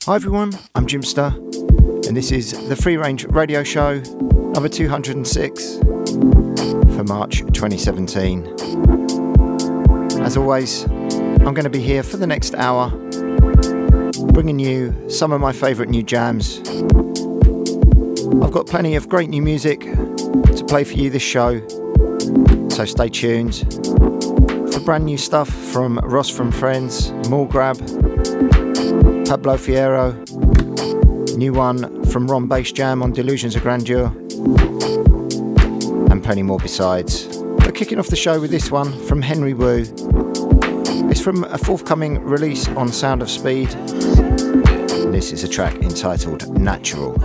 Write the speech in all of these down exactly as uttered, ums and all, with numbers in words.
Hi everyone, I'm Jimster, and this is the Free Range Radio Show, number two hundred six, for March twenty seventeen. As always, I'm going to be here for the next hour, bringing you some of my favourite new jams. I've got plenty of great new music to play for you this show, so stay tuned for brand new stuff from Ross from Friends, Morgrab, Pablo Fierro, new one from Ron Bass Jam on Delusions of Grandeur, and plenty more besides. But kicking off the show with this one from Henry Wu. It's from a forthcoming release on Sound of Speed. And this is a track entitled Natural.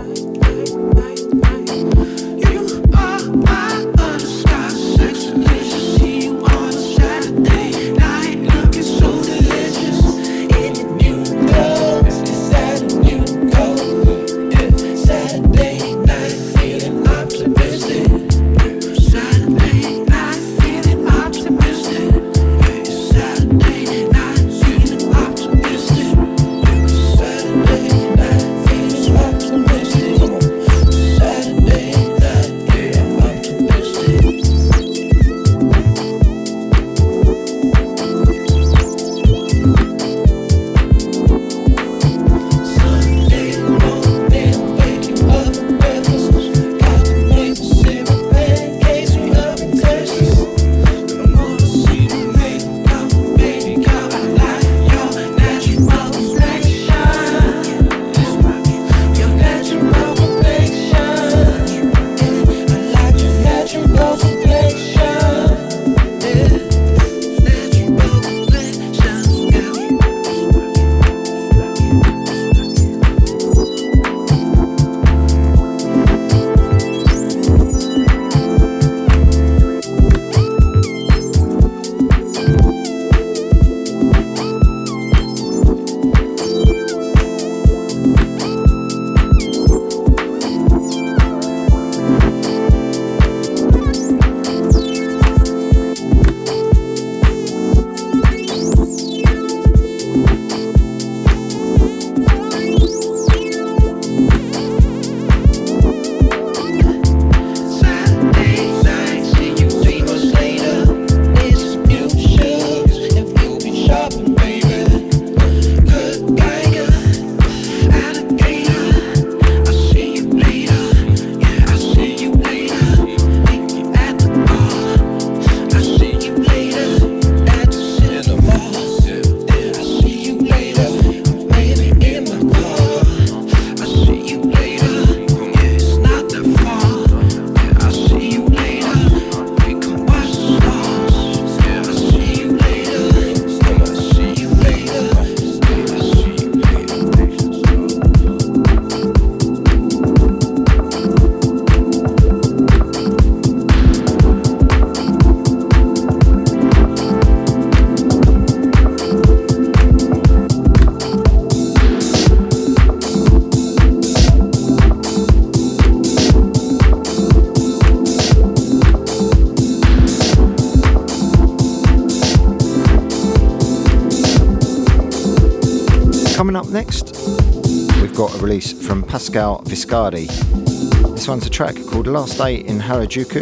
Coming up next, we've got a release from Pascal Viscardi. This one's a track called Last Day in Harajuku,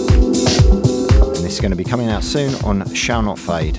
and this is going to be coming out soon on Shall Not Fade.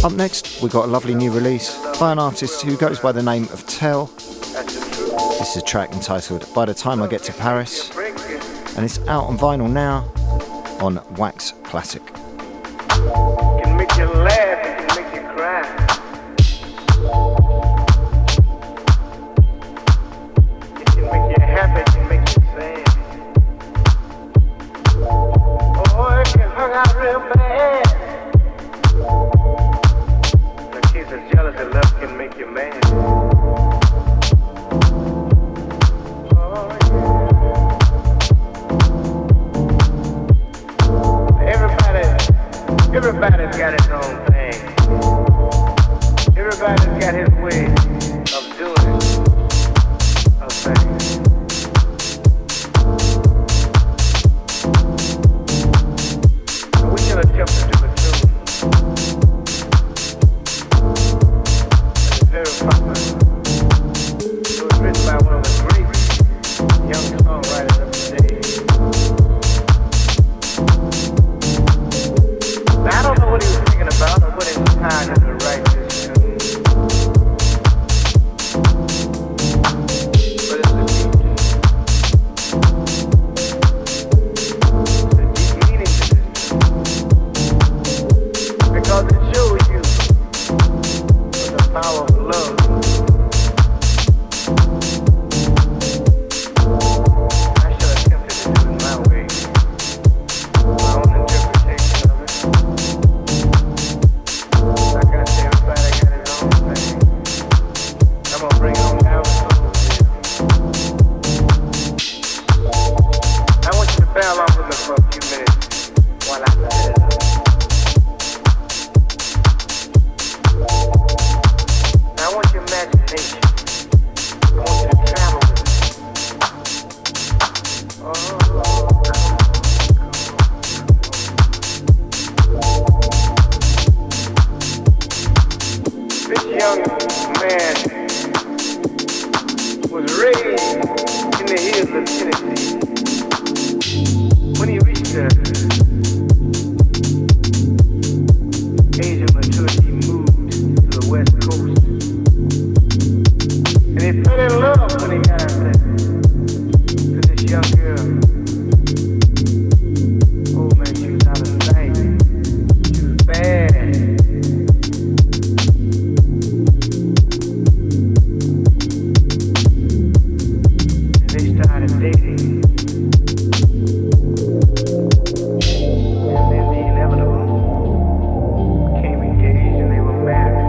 Up next, we got a lovely new release by an artist who goes by the name of Tell. This is a track entitled By the Time I Get to Paris, and it's out on vinyl now on Wax Classic. It can make you laugh, it can make you cry. It can make you happy, it can make you sad. Oh, it can hurt out real bad. The kids are jealous of love can make you mad. Oh, yeah. Everybody, everybody's got his own thing. Everybody's got his way of doing a thing. We should attempt to do it too. It's very popular. It was written by one of the great young songwriters of the day. Now, I don't know what he was thinking about or what inspired him to write this tune. But it's a deep tune. It's a deep meaning to this tune. Because it shows you the power of love. I should have attempted to do it my way. My own interpretation of it. Like I said, everybody got his own thing. I'm gonna bring it on down to Louisville. I want you to bail off with me for a few minutes while I set it up. Now I want your imagination. I want you to travel with me. Oh, come on, come on. This young man was raised in the hills of Tennessee. When he reached the age of maturity, he moved to the West Coast. And he fell in love when he got out there to this young girl. Oh man, she was out of sight. She was bad. And they started dating. And then the inevitable became engaged and they were married.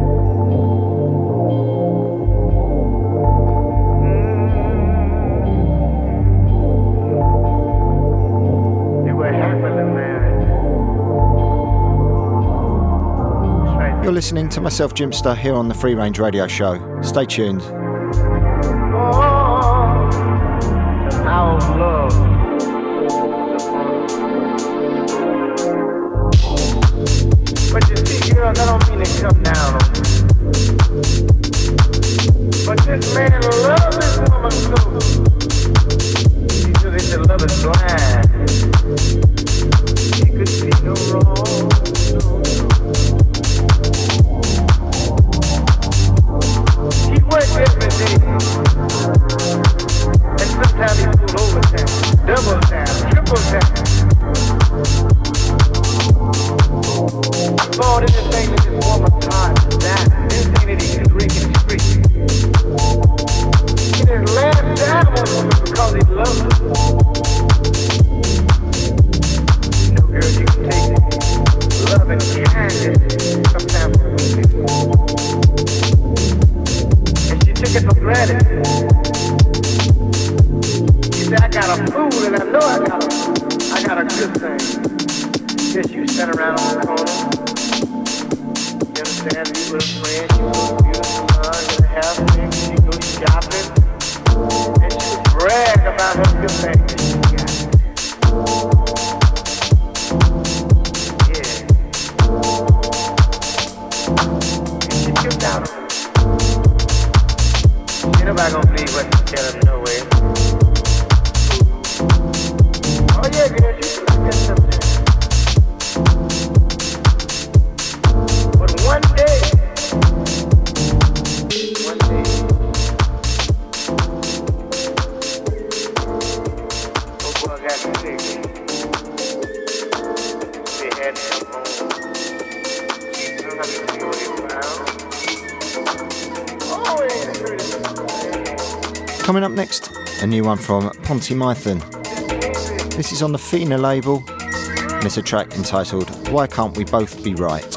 They were happily married. That's right. You're listening to myself, Jimster, here on the Free Range Radio Show. Stay tuned. Oh, the power of love. But you see, girl, that don't mean to come down on you. But this man loves this woman so. He said they said love is blind. He could see no wrong. No, no. He worked every day. And sometimes he pulled overtime, double time, triple time. He bought anything that this woman's heart desired, anything that he could drink and speak. He just laughed down on woman because he loved her. You know, girl, you can take love and kindness sometimes for weakness. And she took it for granted. She said, I got a fool and I know I got a, I got a good thing. Yes, you sat around on the corner. You understand? You with a friend, you was a beautiful girl in the house, and she go shopping. And she would brag about her good things that she got. Yeah. And she tripped out on her. Ain't nobody gonna believe what you tell them, no way. Oh yeah, girl, you can get something. But Coming up next, a new one from Ponty Mython. This is on the Fina label, and it's a track entitled Why Can't We Both Be Right?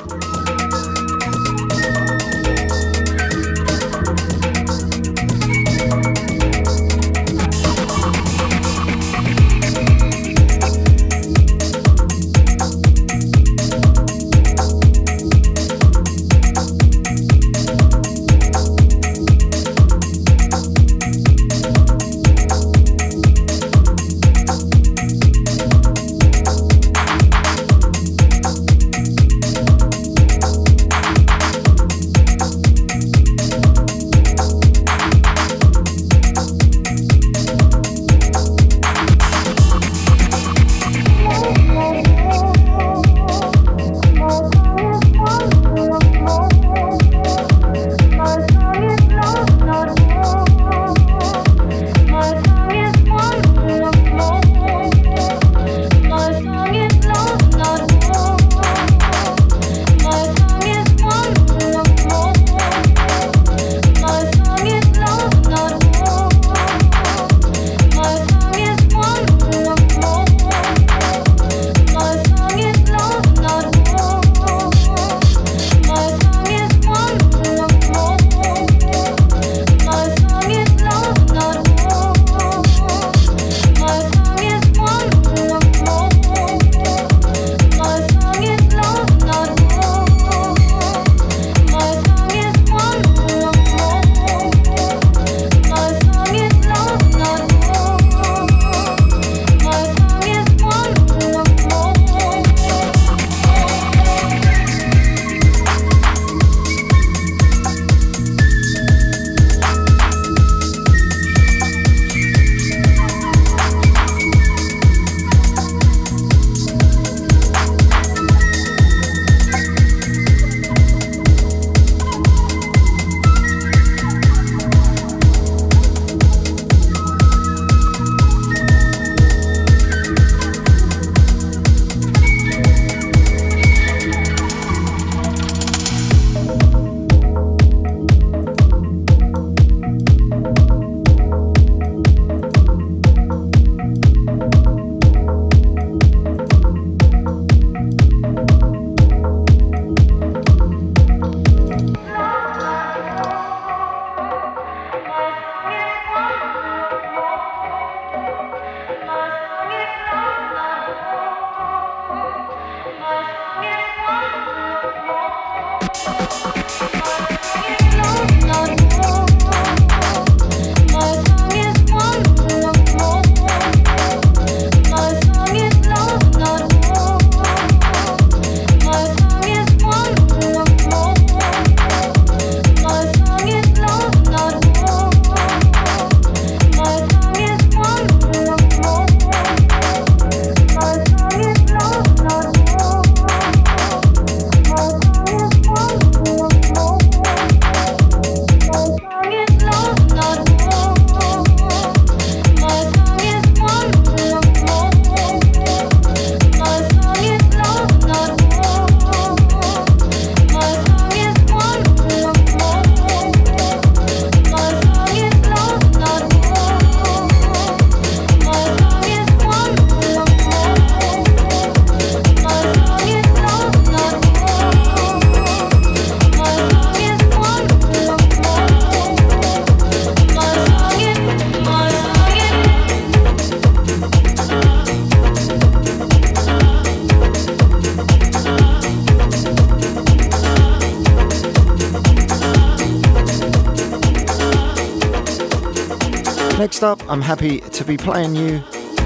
Next up, I'm happy to be playing you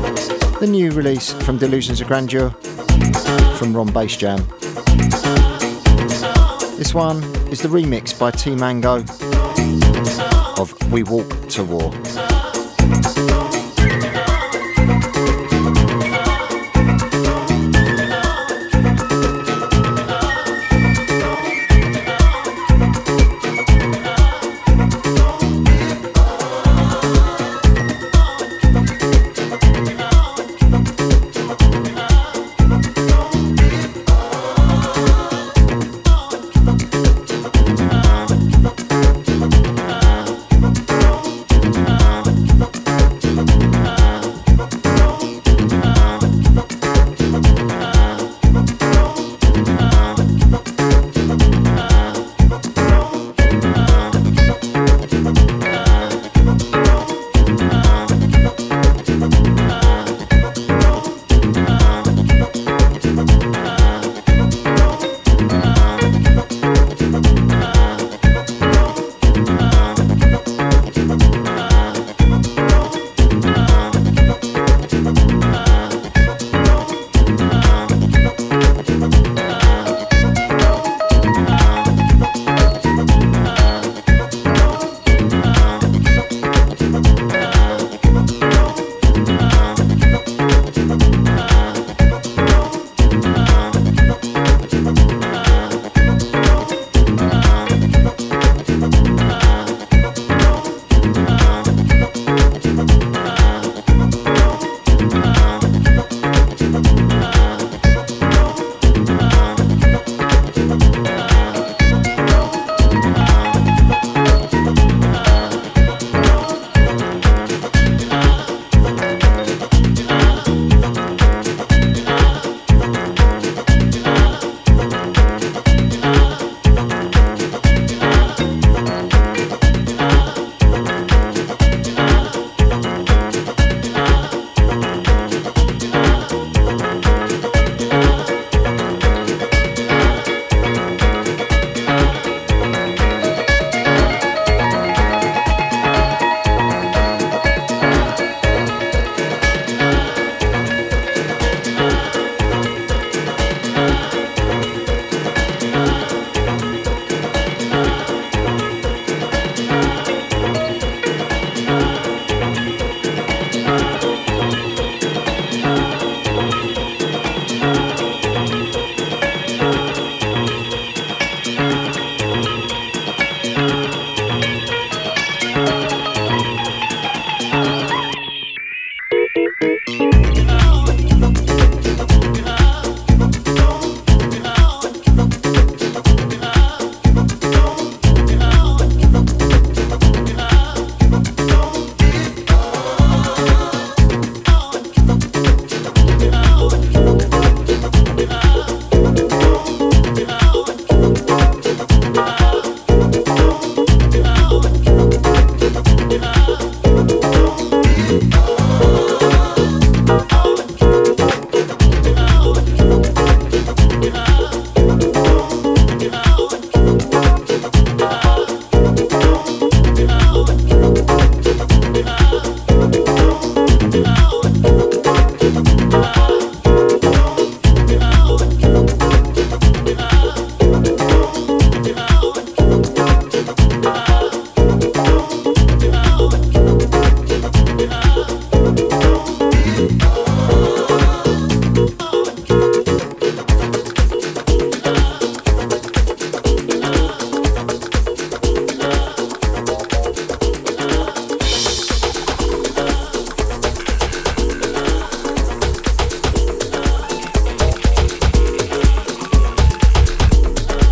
the new release from Delusions of Grandeur from Ron Bass Jam. This one is the remix by T Mango of We Walk to War. Bye.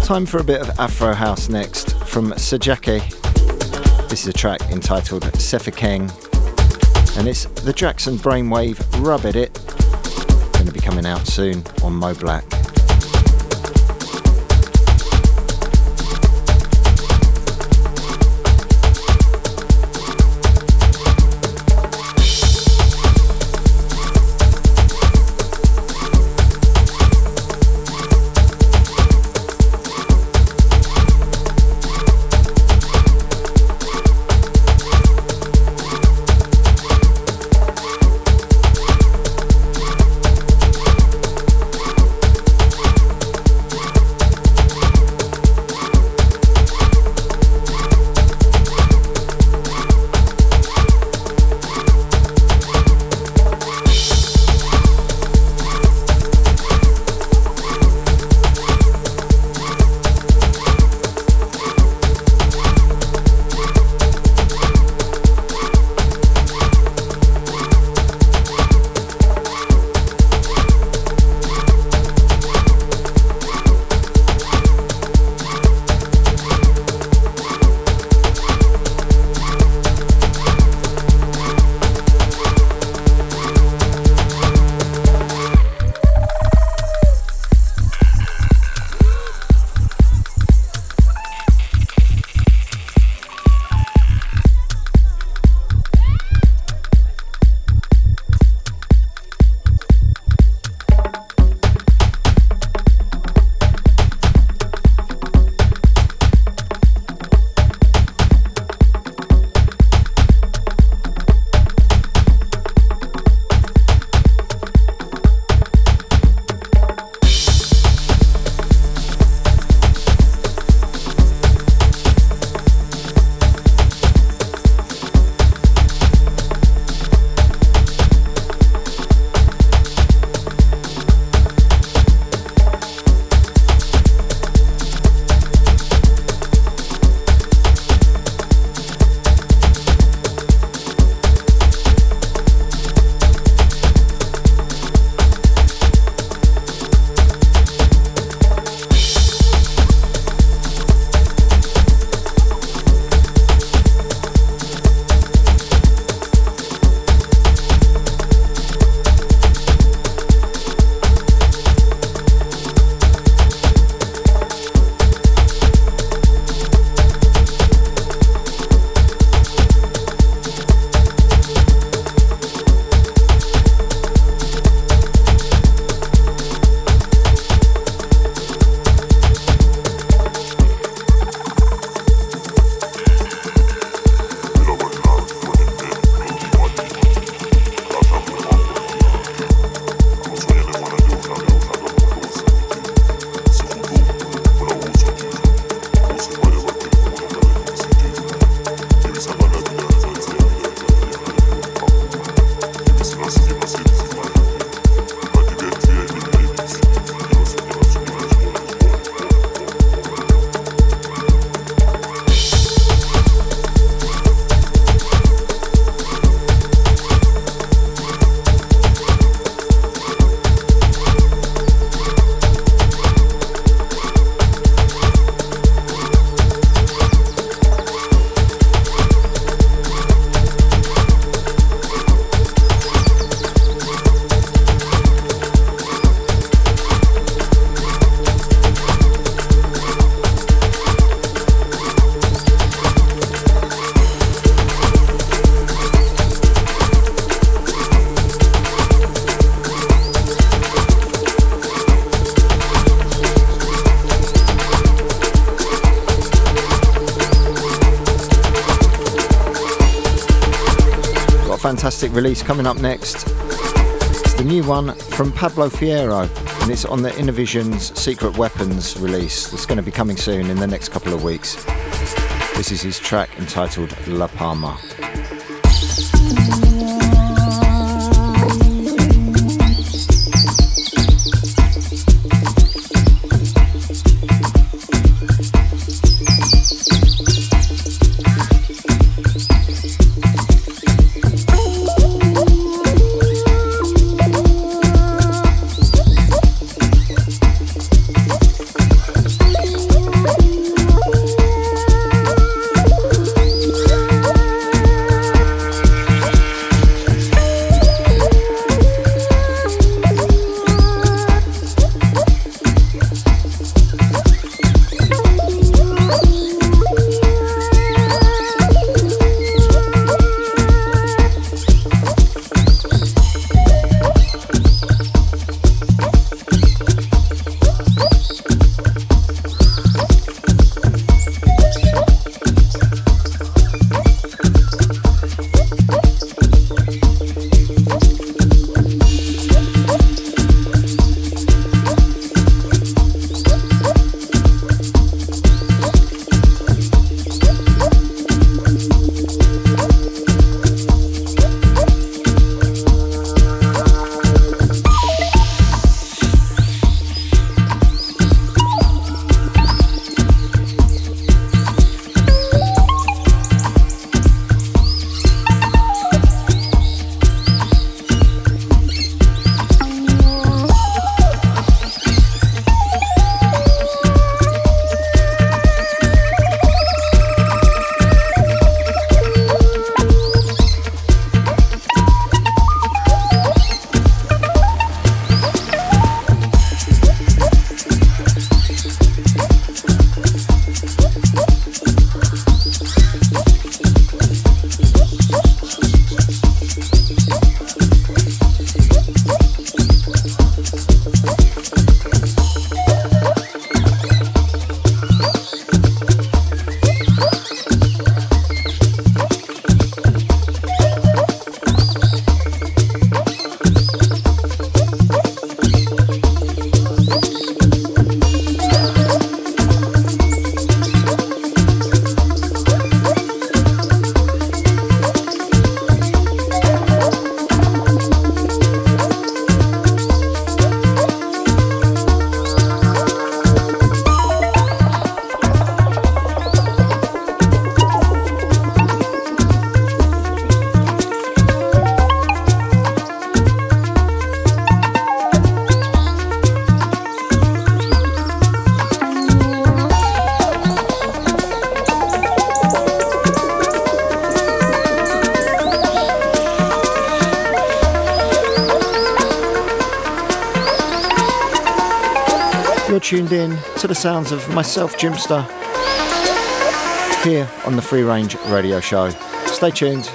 Time for a bit of Afro House next from Sajaki. This is a track entitled Sefakeng, and it's the Jackson Brainwave Rub Edit, going to be coming out soon on Mo Black. Fantastic release coming up next. It's the new one from Pablo Fierro, and it's on the Innovision's Secret Weapons release. It's going to be coming soon in the next couple of weeks. This is his track entitled La Palma. tuned in to the sounds of myself, Jimster, here on the Free Range Radio Show. Stay tuned.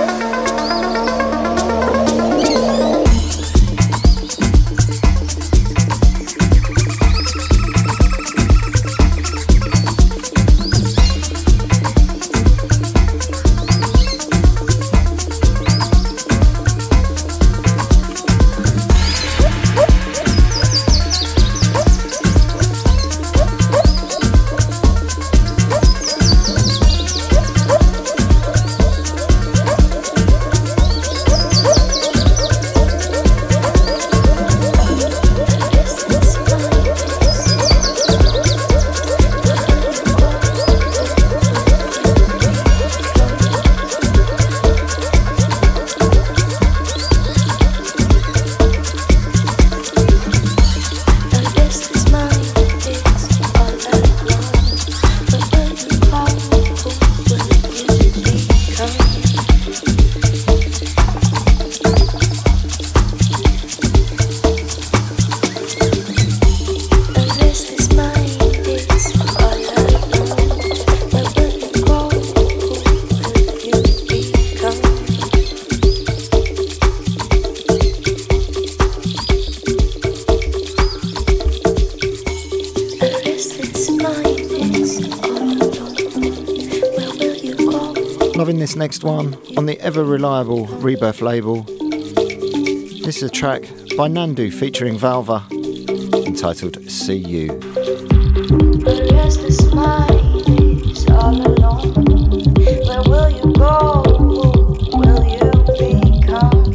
This next one on the ever reliable Rebirth label. This is a track by Nandu featuring Valva entitled See You. The restless mind is all alone. Where will you go? Who will you become?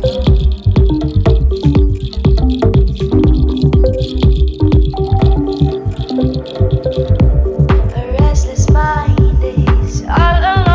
The restless mind is all alone.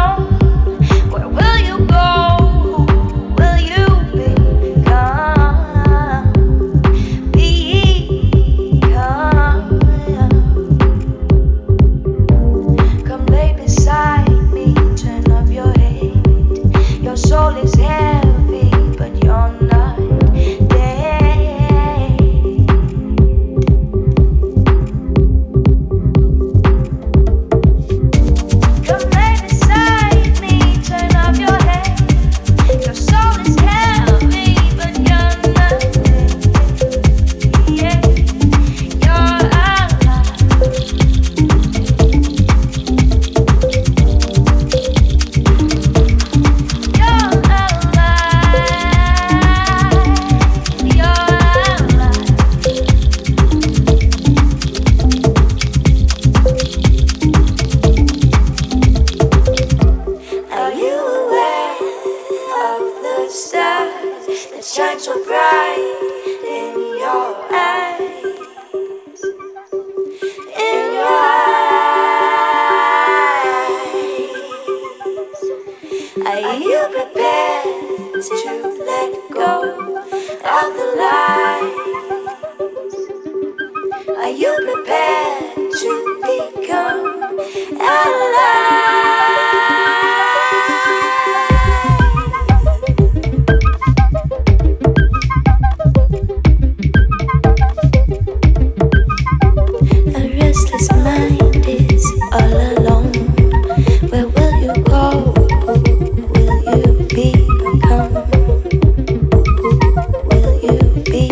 Be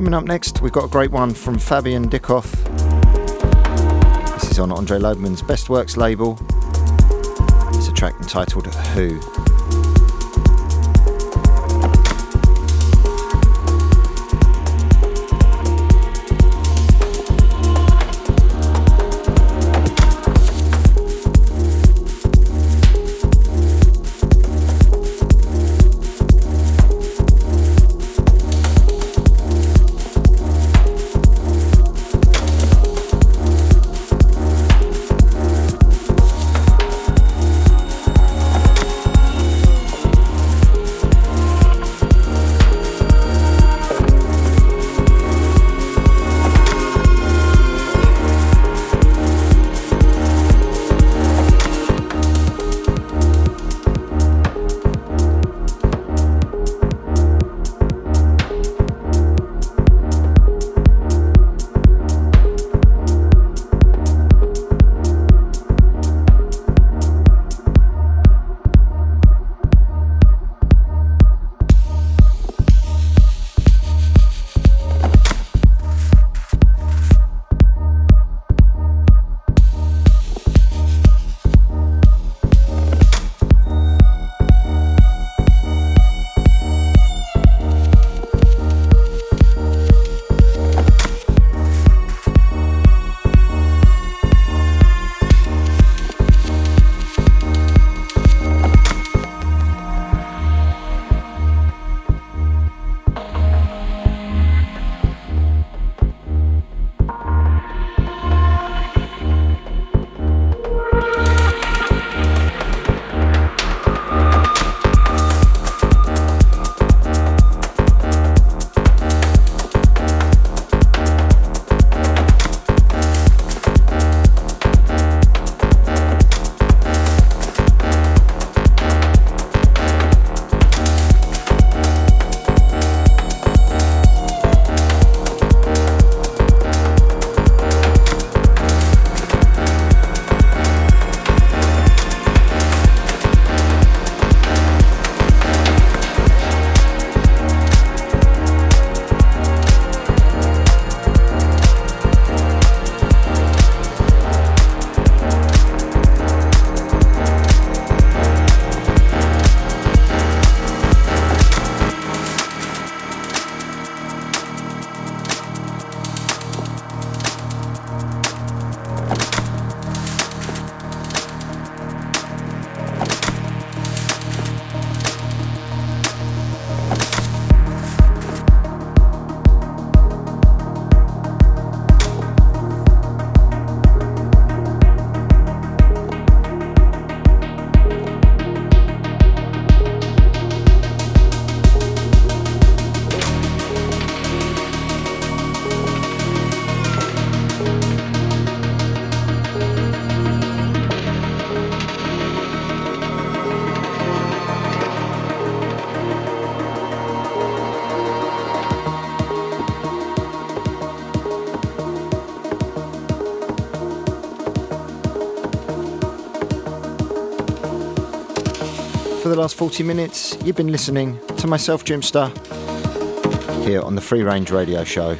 Coming up next, we've got a great one from Fabian Dickhoff. This is on Andre Lobermann's Best Works label. It's a track entitled Who. For the last forty minutes, you've been listening to myself, Jimster, here on the Free Range Radio Show.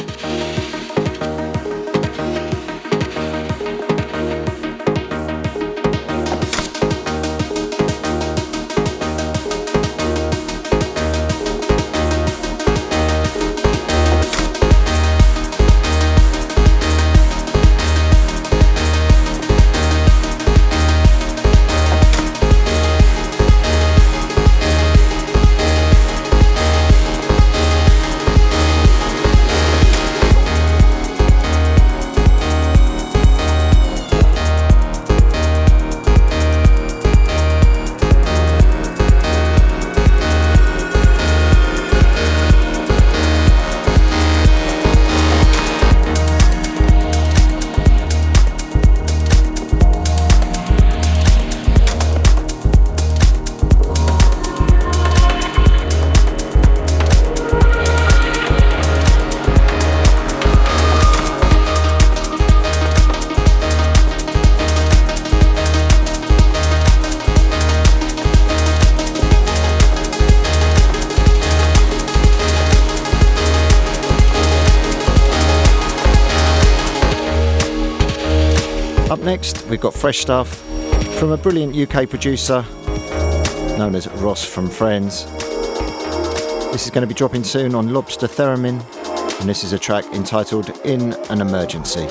next, we've got fresh stuff from a brilliant U K producer known as Ross from Friends. This is going to be dropping soon on Lobster Theremin, and this is a track entitled In an Emergency.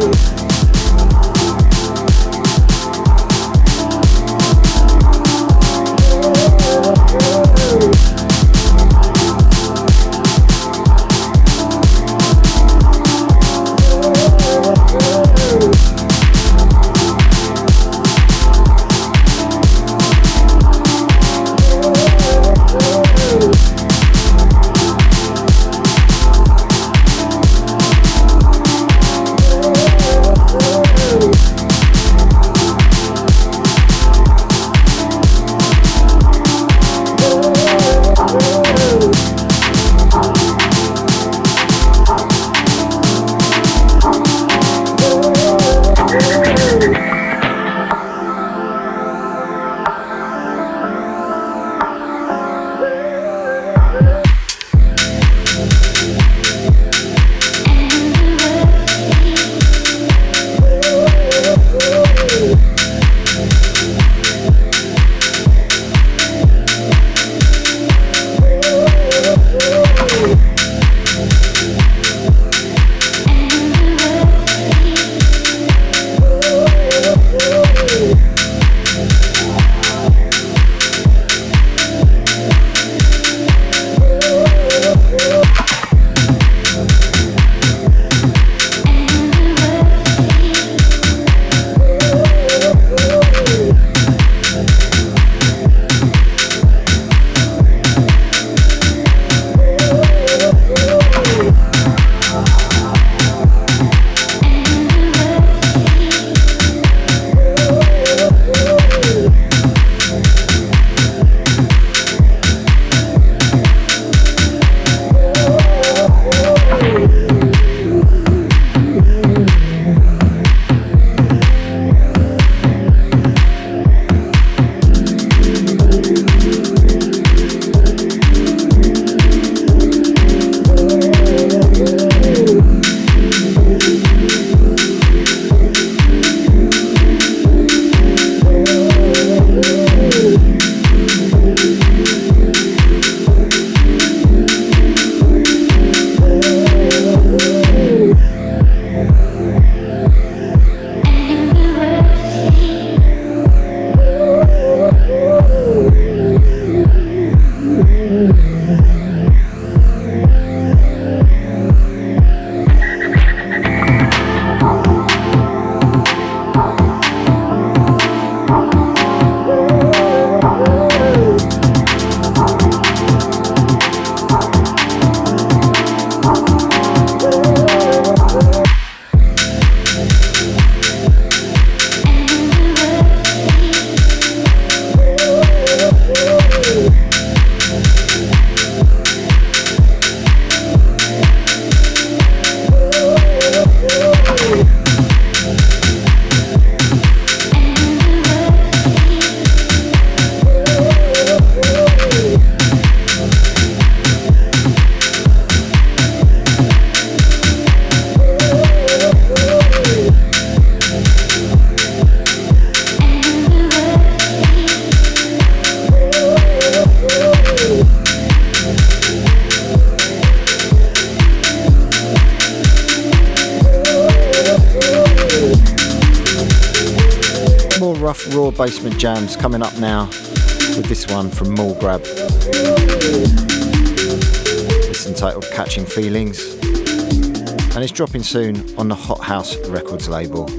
Raw basement jams coming up now with this one from Mulgrab. It's entitled Catching Feelings, and it's dropping soon on the Hot House Records label.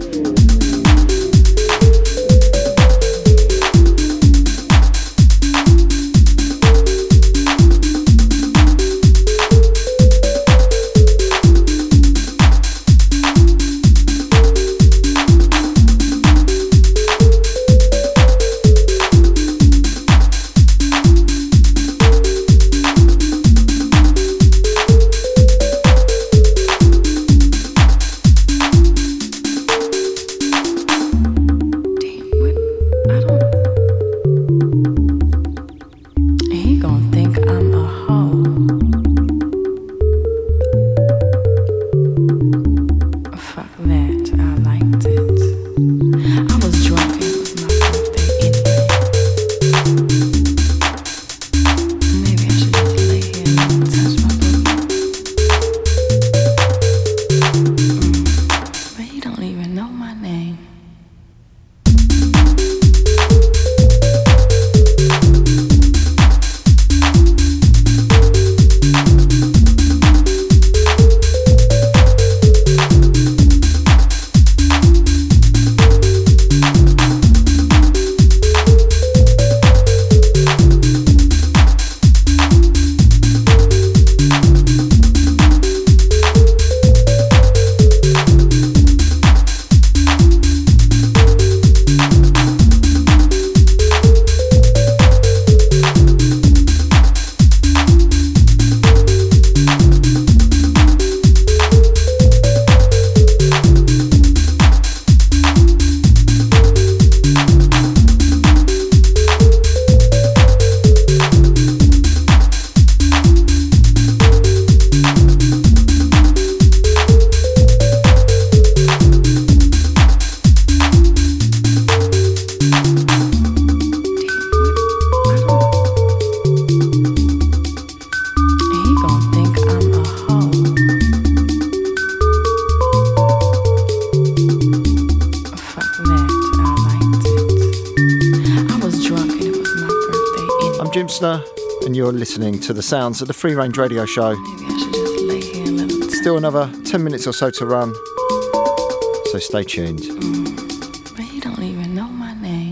and you're listening to the sounds of the Free Range Radio Show. Still another ten minutes or so to run, so stay tuned. Mm, but he don't even know my name.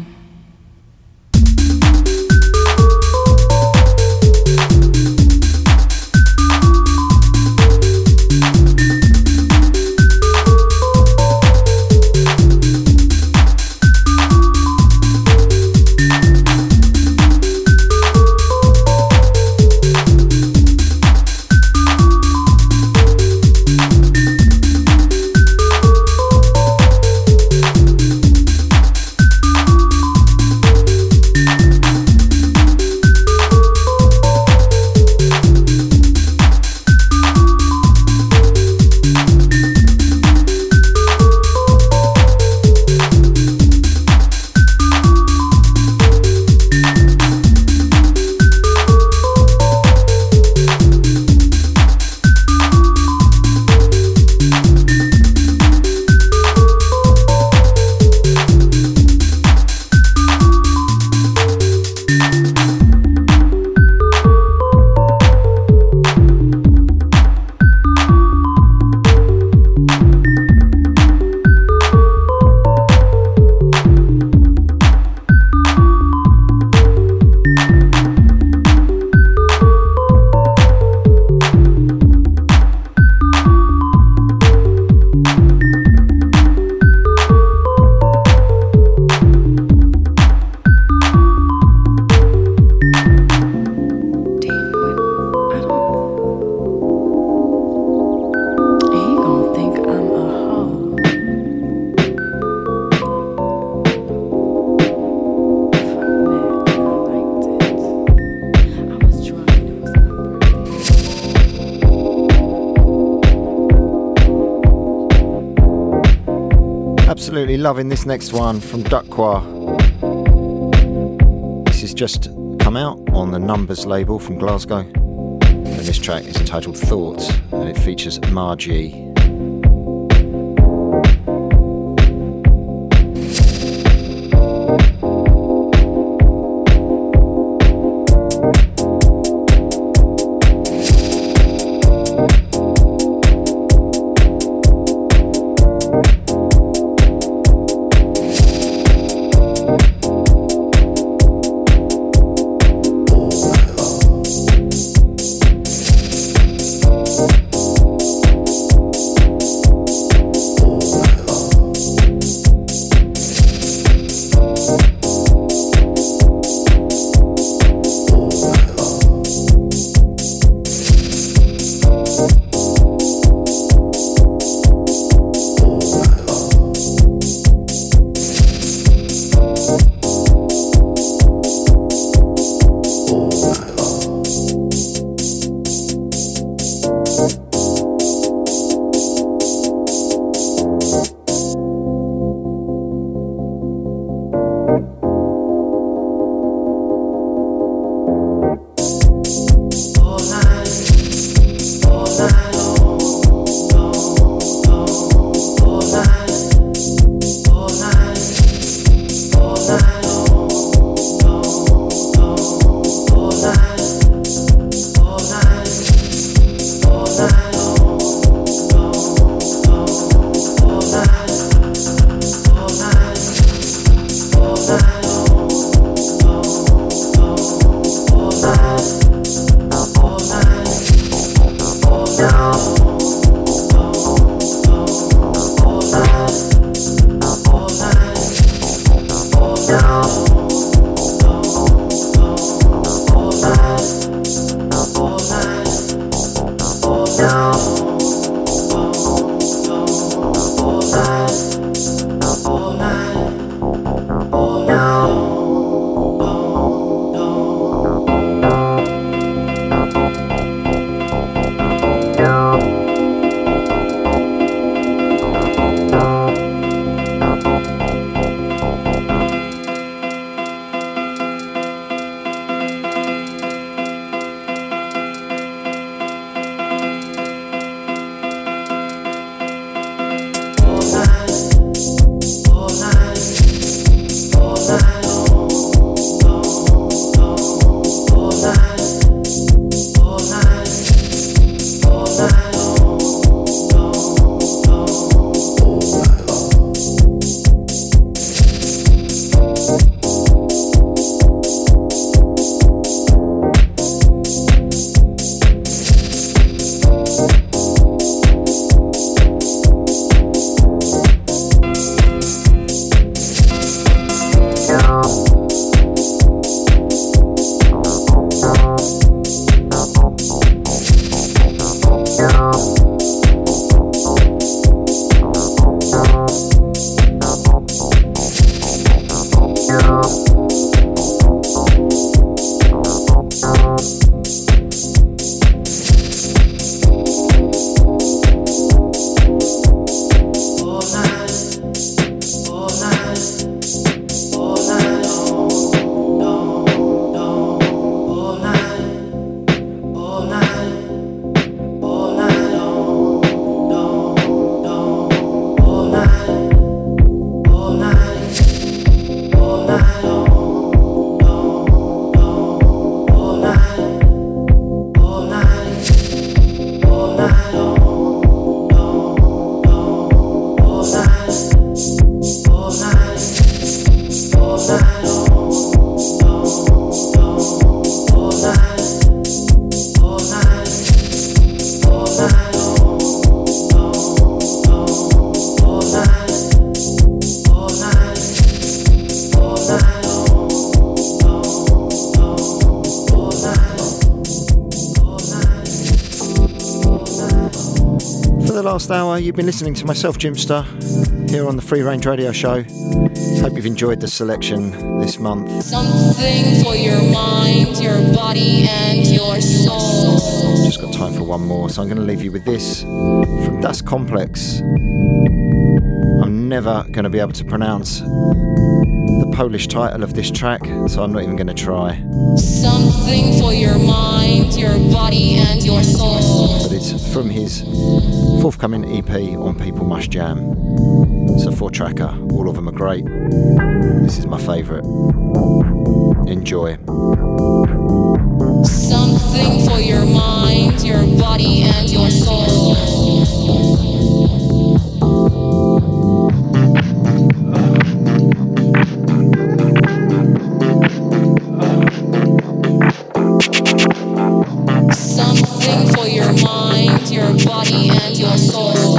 Absolutely loving this next one from Duckwa. This has just come out on the Numbers label from Glasgow, and this track is entitled Thoughts, and it features Margie. the last hour, you've been listening to myself, Jimster, here on the Free Range Radio Show. Hope you've enjoyed the selection this month. Something for your mind, your body, and your soul. Just got time for one more, so I'm going to leave you with this from Das Complex. I'm never going to be able to pronounce the Polish title of this track, so I'm not even going to try. Something for your mind, your body, and your soul. But it's from his forthcoming E P on People Must Jam. It's a four-tracker. All of them are great. This is my favourite. Enjoy. Something for your mind, your body, and your soul. Something for your mind, your body, and your soul.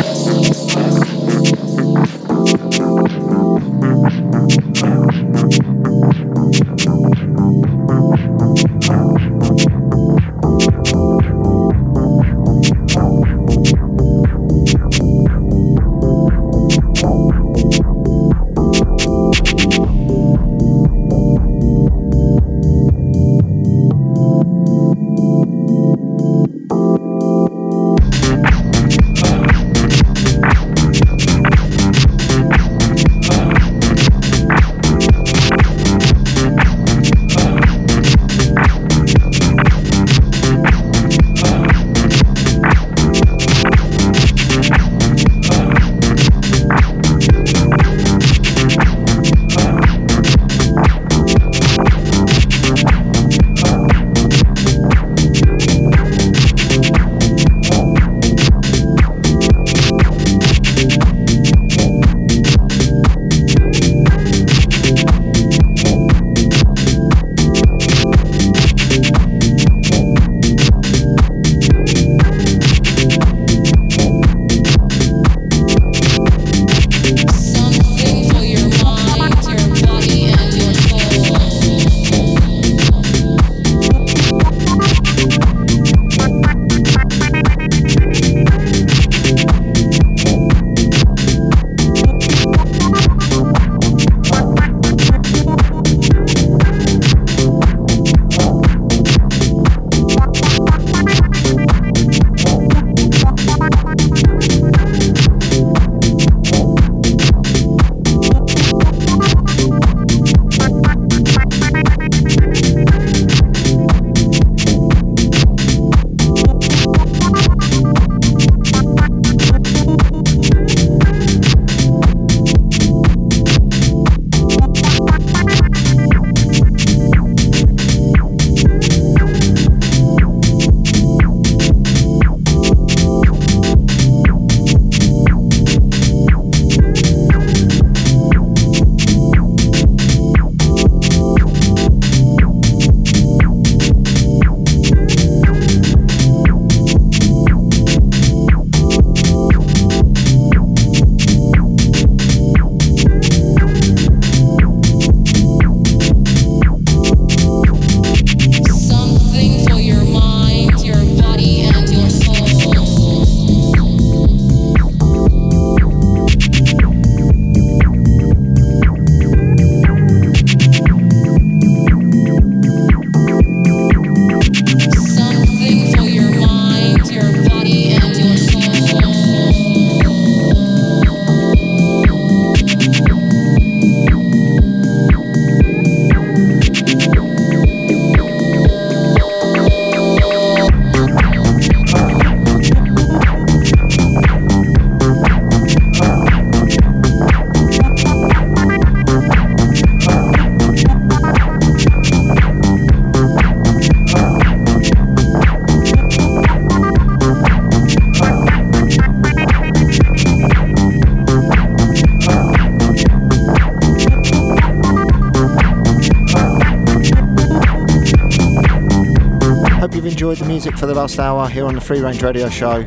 enjoyed the music for the last hour here on the Free Range Radio Show.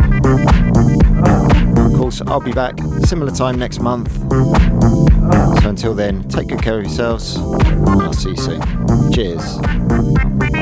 Of course, I'll be back similar time next month. So until then, take good care of yourselves, and I'll see you soon. Cheers.